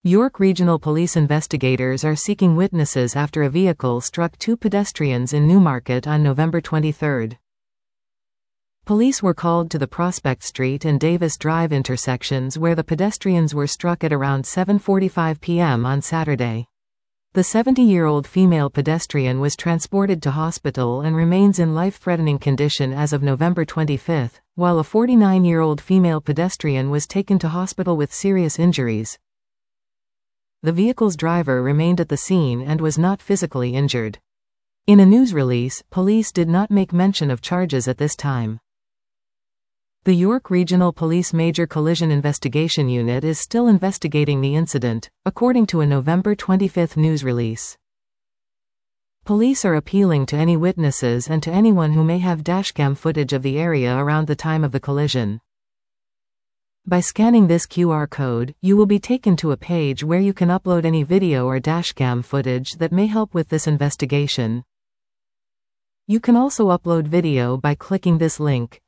York Regional Police investigators are seeking witnesses after a vehicle struck two pedestrians in Newmarket on November 23. Police were called to the Prospect Street and Davis Drive intersections where the pedestrians were struck at around 7:45 p.m. on Saturday. The 70-year-old female pedestrian was transported to hospital and remains in life-threatening condition as of November 25, while a 49-year-old female pedestrian was taken to hospital with serious injuries. The vehicle's driver remained at the scene and was not physically injured. In a news release, police did not make mention of charges at this time. The York Regional Police Major Collision Investigation Unit is still investigating the incident, according to a November 25 news release. Police are appealing to any witnesses and to anyone who may have dashcam footage of the area around the time of the collision. By scanning this QR code, you will be taken to a page where you can upload any video or dashcam footage that may help with this investigation. You can also upload video by clicking this link: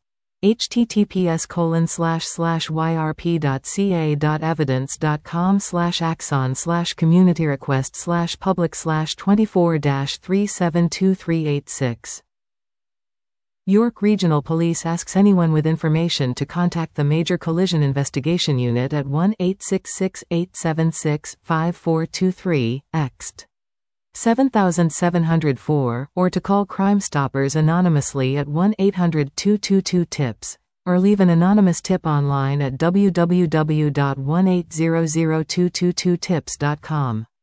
https://yrp.ca.evidence.com/axon/community-request/public/24-372386. York Regional Police asks anyone with information to contact the Major Collision Investigation Unit at 1-866-876-5423, ext. 7704, or to call Crime Stoppers anonymously at 1-800-222-TIPS, or leave an anonymous tip online at www.1800222tips.com.